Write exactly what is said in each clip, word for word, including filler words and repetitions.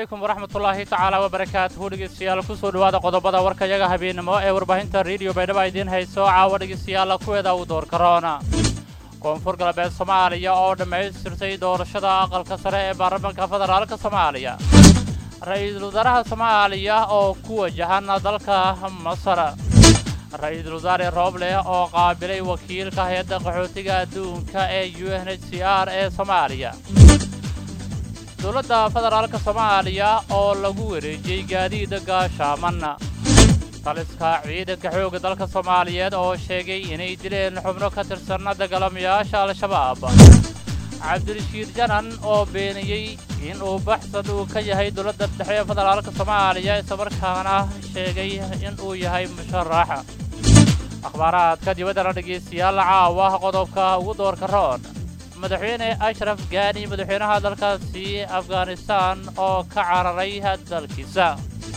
عليكم ورحمة الله تعالى وبركاته dhegeystayaal ku soo dhawaada qodobada warkayaga habeenimo ee warbaahinta radio Baydhabo idin hayso caawa dhegeystayaal kuweeda u door corona koonfur galbeed Soomaaliya oo dhameystirtay doorashada aqalka sare ee baarlamaanka federaalka Soomaaliya ra'iisul wasaaraha Soomaaliya oo ku wajahan dalka Masar ra'iisul wasaare Roble oo qaabilay wakiilka hay'adda qaxootiga adduunka ee U N H C R ee Soomaaliya dowladda federaalka Soomaaliya oo lagu wareejiyay gaadiidka gaashaaman taliska ciidanka xoogga dalka Soomaaliyeed oo sheegay inay dileen xubno ka tirsan dagaalamayaasha al-shabaab Cabdirashiid Janan oo beeniyay in uu baxsan uu ka yahay dowladda dhexe ee federaalka Soomaaliya isla markaana sheegay in uu yahay musharax akhbaaraadka dibadda dhageystayaal caawa qodobka ugu doorka roon madaxweyne Ashraf Ghani madaxweynaha dalkaasi Afghanistan oo ka cararay dalkiisa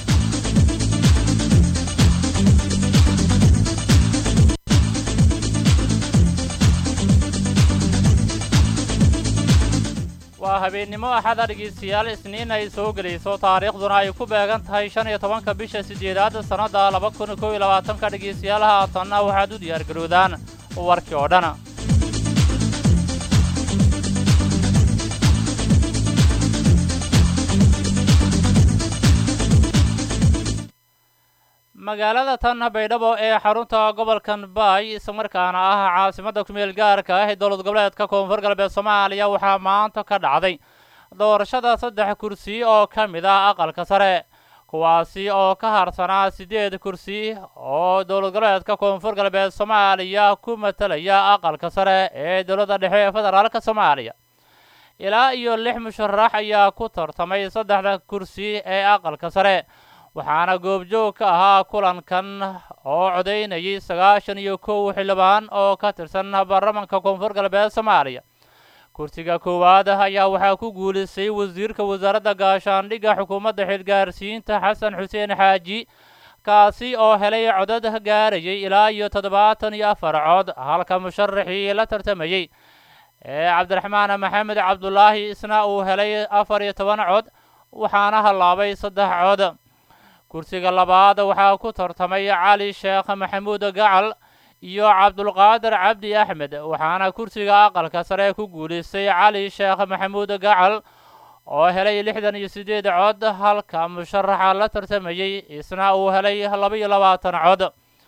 waa habeenimo axad dhageystayaal isniin ay soo galayso taariikhduna ay ku beegan tahay shan iyo tobanka bisha sideedaad sanada laba kun iyo kow iyo labaatan ka dhageystayaal haatanna waxaad u diyaar garoodaan warkii oo dhan magaalada tan Baydhabo ee xarunta gobolka Bay isla markaana ah caasimadda ku meel gaarka ah ee dowlad goboleedka koonfur galbeed Soomaaliya waxa maanta ka dhacday doorashada saddex kursi oo ka mid ah aqalka sare kuwaasi oo ka harsanaa sideed kursi oo dowlad goboleedka koonfur galbeed Soomaaliya ku matalaya aqalka sare ee dowladda dhexe ee federaalka Soomaaliya ilaa iyo lix musharax ayaa ku tartamay saddexda kursi ee aqalka sare waxaana goobjoog ka ahaa kulankan oo codeynayay sagaashan iyo kow xildhibaan oo ka tirsan baarlamaanka koonfur galbeed Soomaaliya kursiga koowaad ayaa waxaa ku guuleystay wasiirka wasaaradda gaashaandhigga xukuumadda xilgaarsiinta Xasan Xuseen Xaaji kaasi oo helay codad gaarayay ilaa iyo toddobaatan iyo afar cod halka musharaxii la tartamayay ee Cabdiraxmaan Maxamed Cabdullaahi isna uu helay afar iyo toban cod waxaana halaabay saddex cod kursiga labaad waxaa ku tartamay Cali Sheekh Maxamuud Gacal iyo Cabdulqaadir Cabdi Axmed waxaana kursiga aqalka sare ku guuleystay Cali Sheekh Maxamuud Gacal oo helay lixdan iyo sideed cod halka musharaxa la tartamayay isna uu helay laba iyo labaatan cod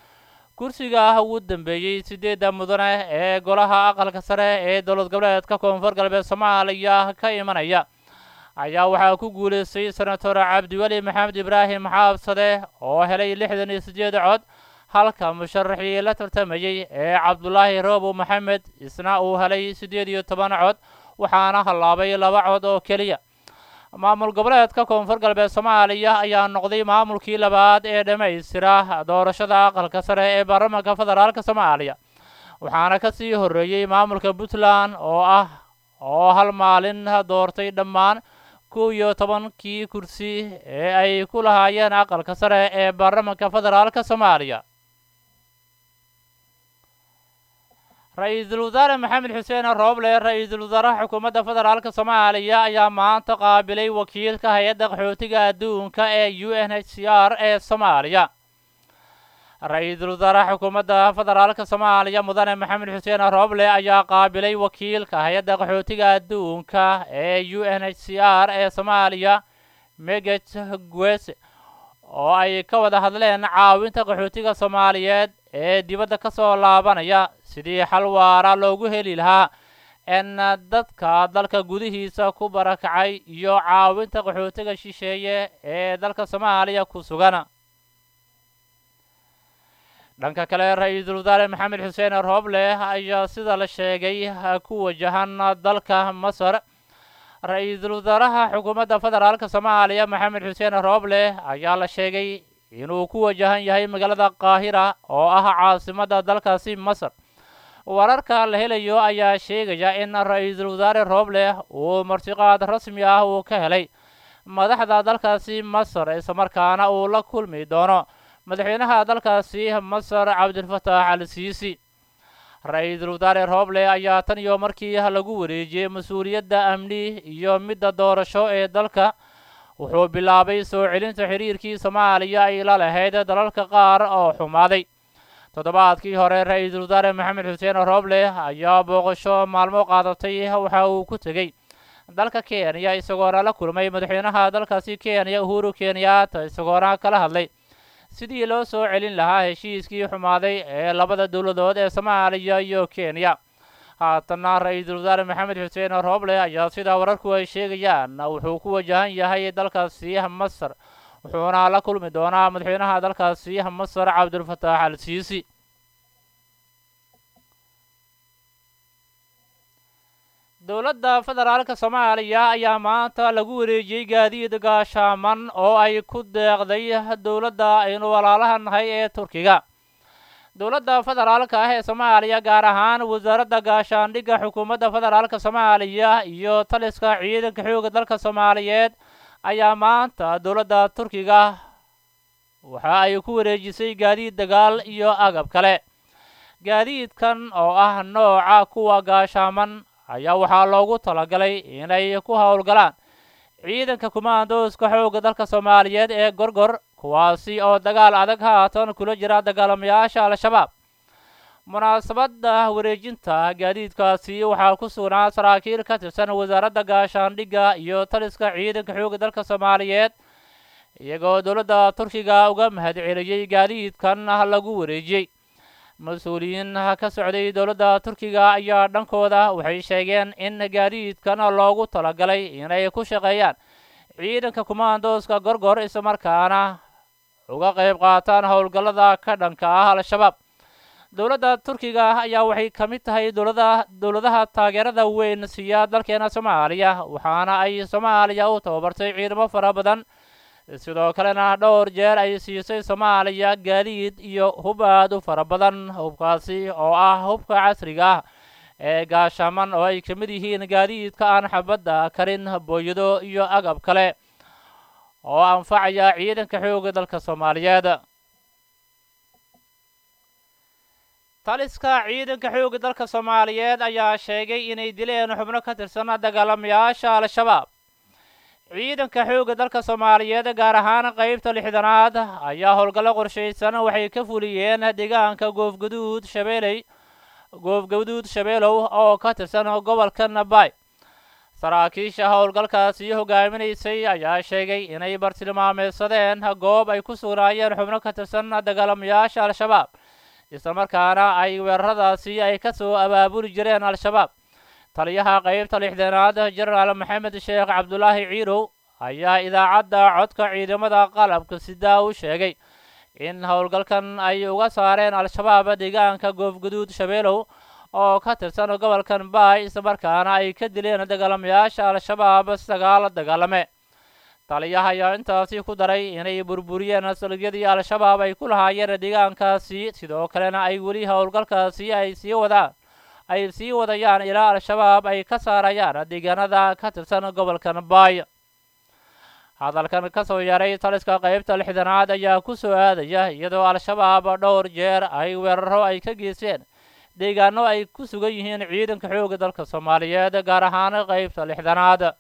kursiga ugu dambeeyay sideedda mudane ee golaha aqalka sare ee dowlad goboleedka koonfur galbeed Soomaaliya ka imanaya ayaa waxaa ku guuleystay senator Cabdiwali Maxamed Ibraahim Xaabsade oo helay lixdan iyo sideed cod halka musharaxii la tartamayay ee Cabdullaahi Roobo Maxamed isna uu helay sideed iyo toban cod waxaana halaabay laba cod oo kaliya maamul goboleedka koonfur galbeed Soomaaliya ayaa noqday maamulkii labaad ee dhameystira doorashada aqalka sare ee baarlamaanka federaalka Soomaaliya waxaana ka sii horeeyay maamulka Puntland oo ah oo hal maalin doortay dhammaan kow iyo tobankii kursi ee ay ku lahaayeen aqalka sare ee baarlamaanka federaalka Soomaaliya ra'iisul wasaare Maxamed Xuseen Roble ra'iisul wasaaraha xukuumadda federaalka Soomaaliya ayaa maanta qaabilay wakiilka hay'adda qaxootiga adduunka ee U N H C R ee Soomaaliya ra'iisul wasaaraha xukuumadda federaalka Soomaaliya mudane Maxamed Xuseen Roble ayaa qaabilay wakiilka hay'adda qaxootiga adduunka ee U N H C R ee Soomaaliya Megat Gwese oo ay ka wada hadleen caawinta qaxootiga Soomaaliyeed ee dibadda ka soo laabanaya sidii xal waara loogu heli lahaa in dadka dalka gudihiisa ku barakacay iyo caawinta qaxootiga shisheeye ee dalka Soomaaliya ku sugan dhanka kale ra'iisul wasaare Maxamed Xuseen Roble ayaa sida la sheegay ku wajahan dalka Masar ra'iisul wasaaraha xukuumadda federaalka Soomaaliya Maxamed Xuseen Roble ayaa la sheegay inuu ku wajahan yahay magaalada Qaahira oo ah caasimadda dalkaasi Masar wararka la helayo ayaa sheegaya in ra'iisul wasaare Roble uu martiqaad rasmi ah uu ka helay madaxda dalkaasi Masar isla markaana uu la kulmi doono madaxweynaha dalkaasi Masar Cabdilfataax al-Siisi ra'iisul wasaare Roble ayaa tan iyo markii lagu wareejiyay mas'uuliyadda amni iyo midda doorasho ee dalka wuxuu bilaabay soo celinta xiriirkii Soomaaliya ay la lahayd dalalka qaar oo xumaaday. toddobaadkii hore ra-iisul wasaare maxamed xuseen rooble ayaa booqasho maalmo qaadatay waxa uu ku tegey dalka Kenya isagoona la kulmay madaxweynaha dalkaasi Kenya Uhuru Kenyatta isagoona kala hadlay sidii loo soo celin lahaa heshiiskii xumaaday ee labada dowladood ee Soomaaliya iyo Kenya. haatana ra-iisul wasaare maxamed xuseen rooble ayaa sida wararku ay sheegayaan wuxuu ku wajahan yahay dalkaasi Masar wuxuuna la kulmi doonaa madaxweynaha dalkaasi Masar Cabdulfataax al-Siisi. dowladda federaalka Soomaaliya ayaa maanta lagu wareejiyay gaadiid gaashaaman oo ay ku deeqday dowladda aynu walaalaha nahay ee Turkiga. dowladda federaalka ah ee Soomaaliya gaar ahaan wasaaradda gaashaandhigga xukuumadda federaalka Soomaaliya iyo taliska ciidanka xoogga dalka Soomaaliyeed ayaa maanta dowladda Turkiga waxa ay ku wareejisay gaadiid dagaal iyo agab kale. gaadiidkan oo ah nooca kuwa gaashaaman ayaa waxaa loogu talagalay inay ku howlgalaan ciidanka kumaandooska xoogga dalka Soomaaliyeed ee gorgor kuwaasi oo dagaal adag haatan kula jira dagaalamayaasha al-shabaab. munaasabadda wareejinta gaadiidkaasi waxaa ku sugnaa saraakiil ka tirsan wasaaradda gaashaandhigga iyo taliska ciidanka xoogga dalka Soomaaliyeed iyagoo dowladda Turkiga uga mahadceliyay gaadiidkan lagu wareejiyay. mas-uuliyiin ka socday dowladda Turkiga ayaa dhankooda waxay sheegeen in gaadiidkan loogu talagalay inay ku shaqeeyaan ciidanka kumaandooska gorgor isla markaana uga qayb qaataan howlgallada ka dhanka ah al-shabaab. dowladda Turkiga ayaa waxay ka mid tahay dowladaha dowladaha taageerada weyn siiya dalkeena Soomaaliya waxaana ay Soomaaliya u tababartay ciidamo fara badan sidoo kalena dhowr jeer ay siisay Soomaaliya gaadiid iyo hub aad u fara badan. hubkaasi oo ah hubka casriga ah ee gaashaaman oo ay ka mid yihiin gaadiidka aan xabadda karin booyado iyo agab kale oo anfacaya ciidanka xoogga dalka Soomaaliyeed. taliska ciidanka xoogga dalka Soomaaliyeed ayaa sheegay inay dileen xubno ka tirsan dagaalamayaasha al-shabaab. ciidanka xoogga dalka Soomaaliyeed gaar ahaan qaybta lixdanaad ayaa howlgallo qorshaysan waxay ka fuliyeen deegaanka goofgaduud shabeelay goofgaduud shabeelow oo ka tirsan gobolka Nabay. saraakiisha howlgalkaasi hogaaminaysay ayaa sheegay inay bartilmaameedsadeen goob ay ku sugnaayeen xubno ka tirsan dagaalamayaasha al-shabaab isla markaana ay weeraradaasi ay ka soo abaabuli jireen al-shabaab. taliyaha qaybta lixdanaad jenaraal maxamed sheekh cabdulaahi ciirow ayaa idaacadda codka ciidamada qalabka sida u sheegay in howlgalkan ay uga saareen al-shabaab deegaanka goofgaduud shabeelow oo ka tirsan gobolka Nabay isla markaana ay ka dileen dagaalamayaasha al-shabaab sagaal dagaalame. taliyaha ayaa intaasi ku daray inay burburiyeen saldhigyadii al-shabaab ay ku lahaayeen deegaankaasi sidoo kalena ay weli howlgalkaasi ay sii wadaan ay sii wadayaan ilaa al-shabaab ay ka saarayaan deegaanada ka tirsan gobolka Nabay. hadalkan ka soo yaray taliska qaybta lixdanaad ayaa ku soo aadaya iyadoo al-shabaab dhowr jeer ay weeraro ay ka geysteen deegaano ay ku sugan yihiin ciidanka xoogga dalka Soomaaliyeed gaar ahaan qaybta lixdanaad.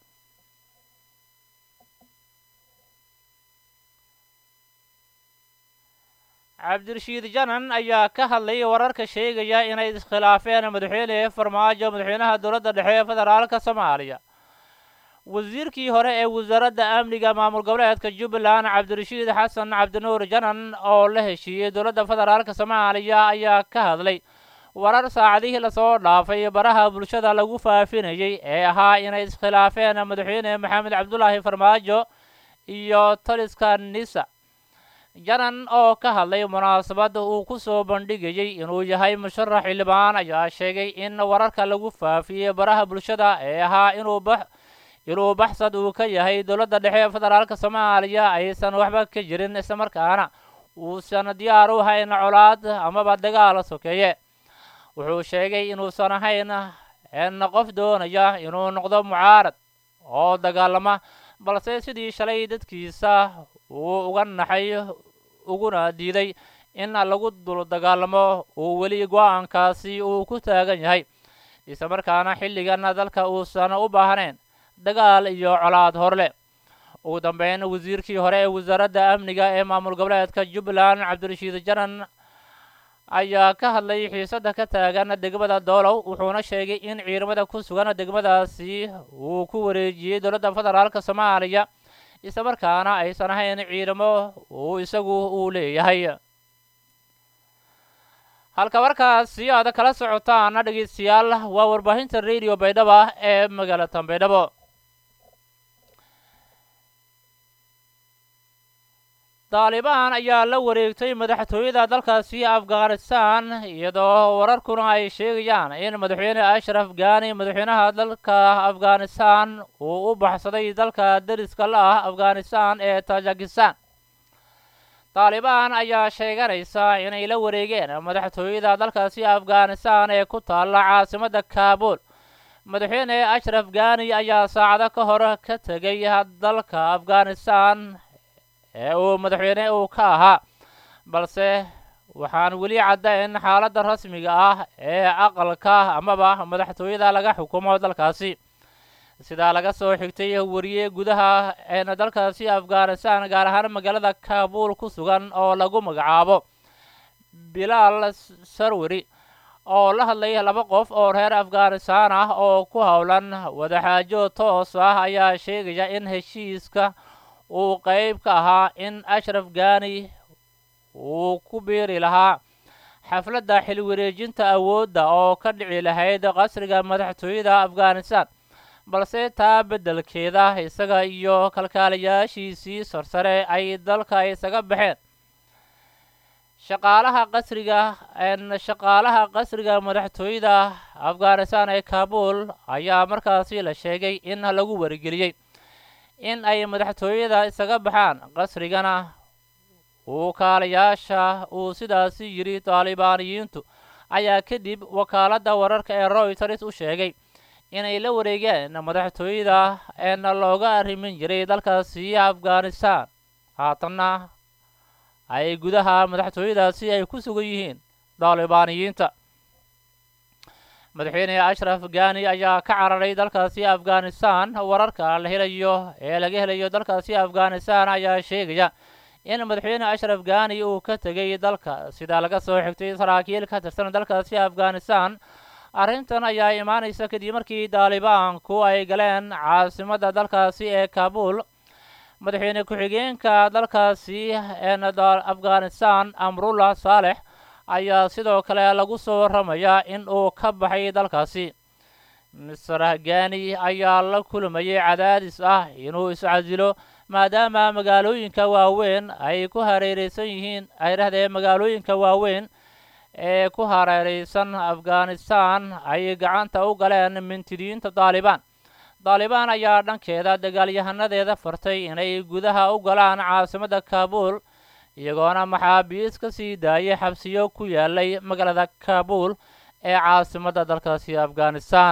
cabdirashiid janan ayaa ka hadlay wararka sheegaya inay iskhilaafeen madaxweyne farmaajo madaxweynaha dowladda dhexe ee federaalka Soomaaliya. wasiirkii hore ee wasaaradda amniga maamul goboleedka Jubbaland cabdirashiid xasan cabdinuur janan oo la heshiiyey dowladda federaalka Soomaaliya ayaa ka hadlay warar saacadihii lasoo dhaafay baraha bulshada lagu faafinayay ee ahaa inay iskhilaafeen madaxweyne maxamed cabdulaahi farmaajo iyo taliska nisa. janan oo ka hadlay munaasabadda uu ku soo bandhigayay inuu yahay musharax xildhibaan ayaa sheegay in wararka lagu faafiyey baraha bulshada ee ahaa inuu bax inuu baxsad uu ka yahay dowladda dhexe ee federaalka Soomaaliya aysan waxba ka jirin isla markaana uusan diyaar u hayn colaad amaba dagaal sokeeye. wuxuu sheegay inuusan ahayn in qof doonaya inuu noqdo mucaarad oo dagaalama balse sidii shalay dadkiisa uu uga naxay uguna diiday in lagu dul dagaalamo uu weli go'aankaasi uu ku taagan yahay isla markaana xilligan dalka uusan u baahnayn dagaal iyo colaad horle. ugu dambeyn wasiirkii hore ee wasaaradda amniga ee maamul goboleedka Jubbaland Cabdirashiid Jaran ayaa ka hadlay xiisada ka taagan degmada Doolow wuxuuna sheegay in ciidamada ku sugan degmadaasi uu ku wareejiyay dowladda federaalka Soomaaliya isla markaana aysan ahayn ciidamo uu isagu uu leeyahay halka markaasi aad kala socotaan dhageystayaal waa warbaahinta radio Baydhabo ee magaalada Baydhabo Taliban ayaa la wareegtay madaxtooyada dalkaasi Afghanistan iyadoo wararkuna ay sheegayaan in madaxweyne Ashraf Ghani madaxweynaha dalka Afghanistan uu u baxsaday dalka dariska la ah Afghanistan ee Tajikistan Taliban ayaa sheeganaysa inay la wareegeen madaxtooyada dalkaasi Afghanistan ee ku taala caasimadda Kabul madaxweyne Ashraf Ghani ayaa saacado ka hor ka tagay dalka Afghanistan ee uu madaxweyne uu ka ahaa balse waxaan weli caddayn xaaladda rasmiga ah ee aqalka amaba madaxtooyada laga xukumo dalkaasi sida laga soo xigtay wariye gudaha ee dalkaasi Afghanistan gaar ahaan magaalada Kabul ku sugan oo lagu magacaabo Bilal Sarwari oo la hadlay laba qof oo reer Afghanistan ah oo ku hawlan wadaxaajo toos ah ayaa sheegaya in heshiiska uu qayb ka ahaa in Ashraf Ghani uu ku biiri lahaa xafladda xil wareejinta awoodda oo ka dhici lahayd qasriga madaxtooyada Afghanistan balse taa beddelkeeda isaga iyo kalkaaliyaashiisii sarsare ay dalka isaga baxeen shaqaalaha qasriga een shaqaalaha qasriga madaxtooyada Afghanistan ee Kabul ayaa markaasi la sheegay in lagu wargeliyay in ay madaxtooyada isaga baxaan qasrigana uu kaaliyaasha uu sidaasi yiri Talibaaniyiintu ayaa kadib wakaaladda wararka ee Reuters u sheegay inay la wareegeen madaxtooyada ee looga arrimin jiray dalkaasi Afghanistan haatanna ay gudaha madaxtooyadaasi ay ku sugan yihiin Talibaaniyiinta madaxweyne Ashraf Ghani ayaa ka cararay dalkaasi Afghanistan wararka la helayo ee laga helayo dalkaasi Afghanistan ayaa sheegaya in madaxweyne Ashraf Ghani uu ka tagay dalka sida laga soo xigtay saraakiil ka tirsan dalkaasi Afghanistan arrintan ayaa imaanaysa kadib markii Talibanku ay galeen caasimadda dalkaasi ee Kabul madaxweyne ku-xigeenka dalkaasi ee Afghanistan Amrullah Saleh ayaa sidoo kale lagu soo waramayaa in uu ka baxay dalkaasi Mister Ghani ayaa la kulmayay cadaadis ah inuu iscasilo maadaama magaalooyinka waaweyn ay ku hareeraysan yihiin ay rahdeen magaalooyinka waaweyn ee ku hareeraysan Afghanistan ay gacanta u galeen mintidiinta Taliban Taliban ayaa dhankeeda dagaalyahanadeeda fartay inay gudaha u galaan caasimadda Kabul iyagoona maxaabiis ka sii daayay xabsiyo ku yaalay magaalada Kabul ee caasimadda dalkaasi Afghanistan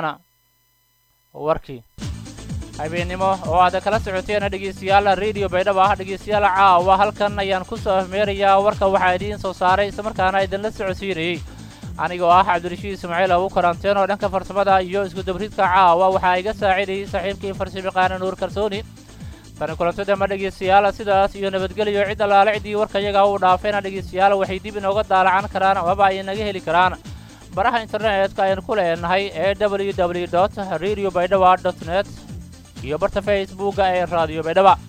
warkii habeenimo oo aad kala socoteen dhageystayaal radio Baydhabo dhageystayaal caawa halkan ayaan ku soo afmeerayaa warka waxa idin soo saaray isla markaana idin la socodsiinayay anigoo ah Cabdirashiid Ismaaciil oo karanteen oo dhanka farsamada iyo isku dabridka caawa waxa iga saaciday saaxiibkii farsamada Nuur Kalsooni tan kulantada ma dhageystayaal sidaas iyo nabadgelyo cid alaale cidii warka iyaga u dhaafayna dhageystayaal waxay dib inooga daalacan karaan ama ay naga heli karaan baraha internetka ayaan ku leenahay ee w w w dot radio baydhabo dot net iyo barta Facebook ee Radio Baydhabo